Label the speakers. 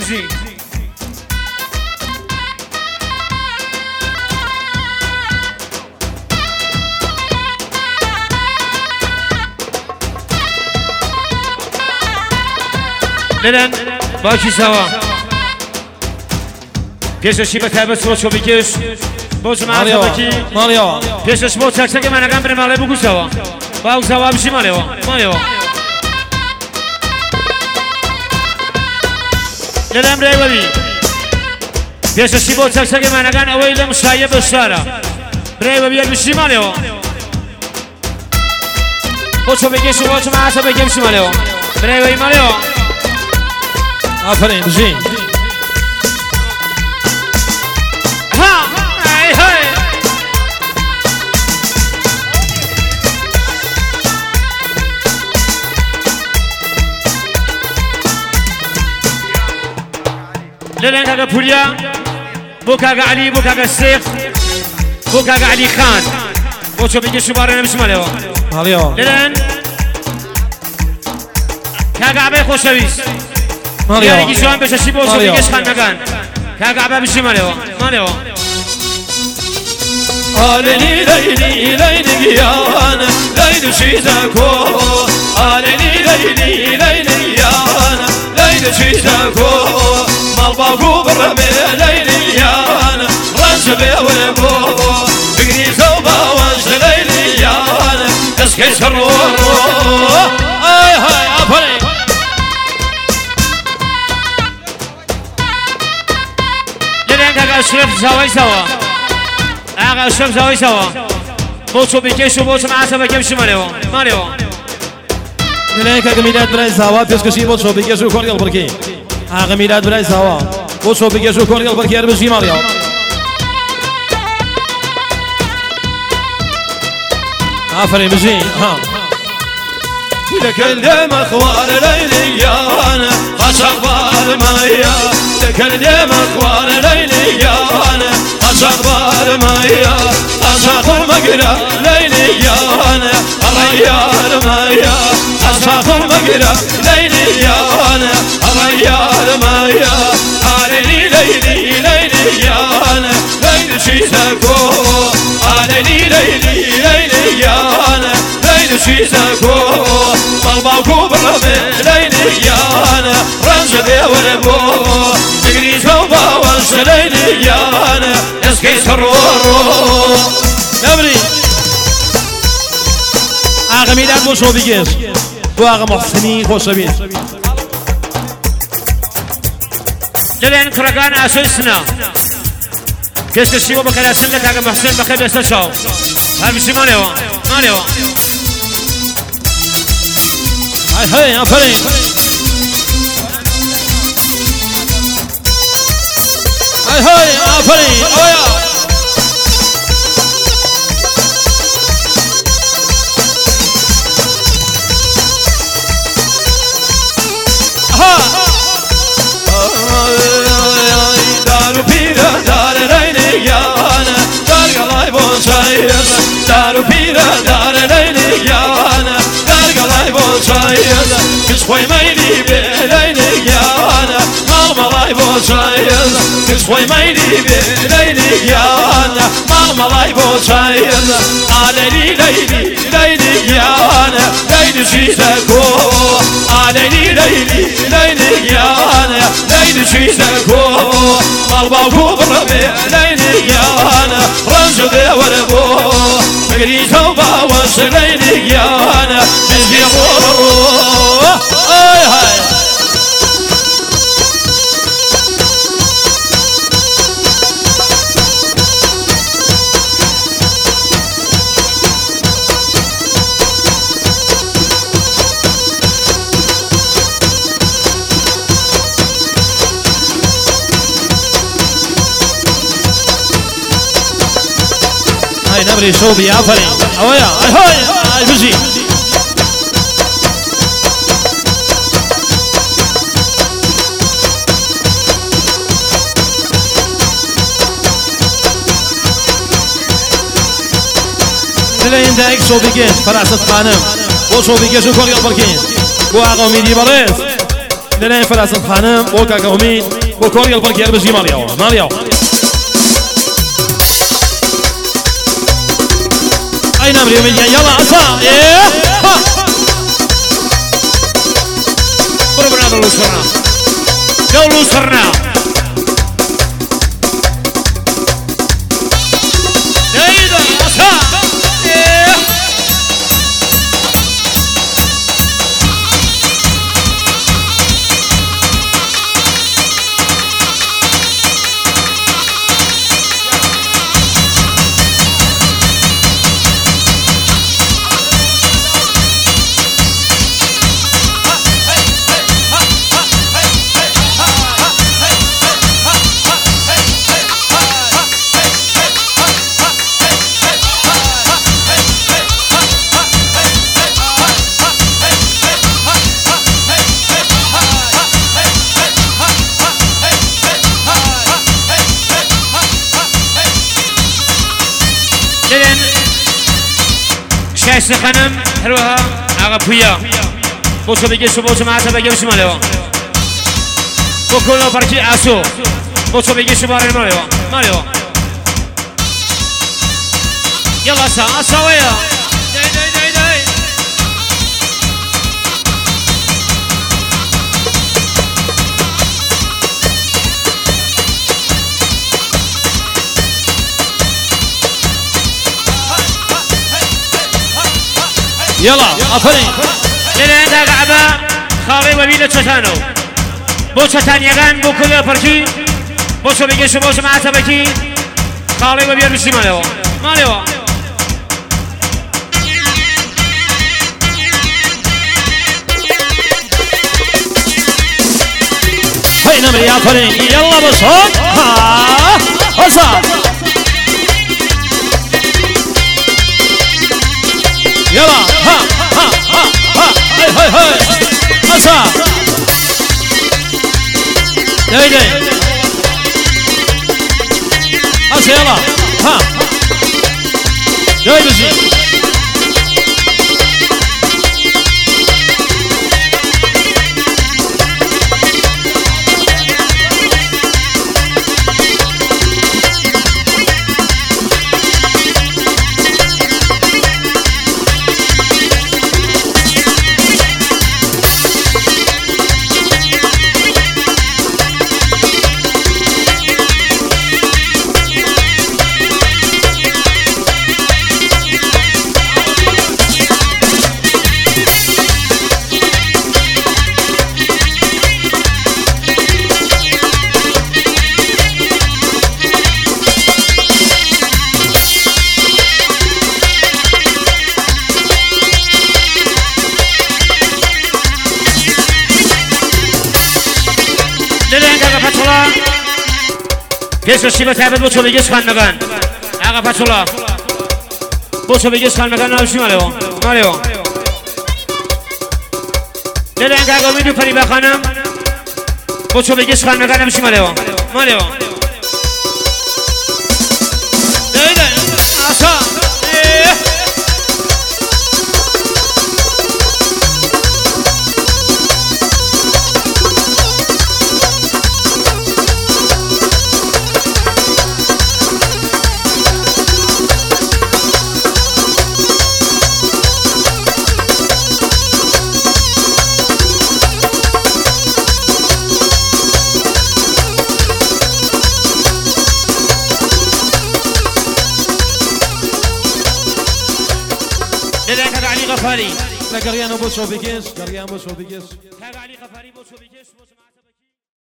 Speaker 1: زين لنن باقي سوا پیششی به تابت رو چوبی کش باز معرفه بکی
Speaker 2: مالیا
Speaker 1: پیشش با تک تک من اگم برم ماله بگو سوا باو سوا بشی مالیا لنم ریوی پیششی با تک تک من اگم اویل مشایع بشاره ریوی بشی مالیا با چوبی کش و باز معرفه بکی بشی مالیا ریوی مالیا
Speaker 2: آفرین زين
Speaker 1: ها هاي هاي لين كاكا بوليا بوكاكا علي بوكاكا السيف بوكاكا علي خان بوشو بيجي شبارنا مش ماليو
Speaker 2: ماليا
Speaker 1: لين كاكا عبي خوشويس
Speaker 2: ماليا
Speaker 1: يعني جوان بس الشيء بوشو بيجي خان مكان كاكا عبي مش ماليو
Speaker 2: ليلي ليلي ليلي يا انا ليلي شيزاكو ليلي ليلي ليلي يا انا ليلي شيزاكو مال باقو برمي ليلي يا انا رنسبي ولبو بقري زوبا وانش ليلي يا انا تسكي سرورو هاي افري
Speaker 1: لين كاكا اشرف زاوي سوا اغا اشرف زاوي سوا بوشو بيجيش وبوشو معاسا بكمشي ماليو
Speaker 2: لين كاكا ميلاد براي زاوا بيسكشي بوشو بيجيشو كوريال بركي اغا ميلاد براي زاوا بوشو بيجيشو كوريال بركي اربجي ماليو افري بجي ها تكلم اخوار ليلي يا انا خش اخبار مايا تكلم اخوار ليلي يا انا خش اخبار مايا خش اخبار مقرا ليلي يا انا الريال مايا خش اخبار مقرا ليلي يا انا الريال مايا ليلي ليلي ليلي يا انا ليلي شيزاكو ليلي ليلي ليلي يا انا ليلي شيزاكو مالباكو برمي ليلي يا انا رنزبي ولبو تقري زوبا وانش ليلي يا انا اسكي سرورو نبري اغا ميلاد بوشو بيجيش بو اغا محسنين خوشو بيش
Speaker 1: لين كرقان اسسنا كيف الشيوخ بكلاسين لك اغا محسن بخير يستشعو هل بشي ماليو
Speaker 2: هاي افرين هاي افرين اويا دارو بيرا دار ليلي يا انا دار قلاي بوشايز دارو بيرا دار ليلي يا انا دار قلاي بوشايز كش خوي ميلي بليلي يا انا ماما بوشايز كش خوي ميلي بليلي يا انا ماما بوشايز ليلي ليلي ليلي يا انا ليلي شيزاكو ليلي ليلي ليلي يا انا ليلي شيزاكو مالباكو برمي ليلي يا انا رنزبي ولبو بقري زوبا وانش ليلي يا انا نجي هاي نبري شوبي عفري اويا هاي بجي لين دايك شوبي جيش فراسة خانم بو شوبي جيش وكوريال بركين بو اغا ميدي بريس لەلای فەراسەت خانم بۆ کاکە ئومید بۆ کۆڵی هەڵپەرکێر بژی ماڵیەوە ماڵیەوە ئەی نامری ئومیدیان یاڵا ئەسا
Speaker 1: برو بنادر لوسرنا جو لوسرنا دايدا أسا شایسته خانم هروها آقا پویا بوچو بگیش و بوچو معتا بگیش مالیو بکلو پرکی آسو بوچو بگیش و باره مالیو یلا آسا ویا دی
Speaker 2: يلا أفرين
Speaker 1: لنا هذا قعبة خالي وبيلة شتانو بو شتان يغان بو كل بركي بو شو بيجي شو بو شو معته بكي خالي وبيلة بشي ماليو
Speaker 2: هاي نمر يا أفرين يلا بصوت ها هسا يلا ها هاي أسا داي أسا يلا ها داي بزي پیش شیبه تابت بچو بگیش خان مگن آقا پچولا بچو بگیش خان مگن نوشی مالیو دل اینکه آقا میدو پری بخانم بچو بگیش خان مگن نوشی مالیو دیده آسا غفاري لا قريان بوشو بيجيس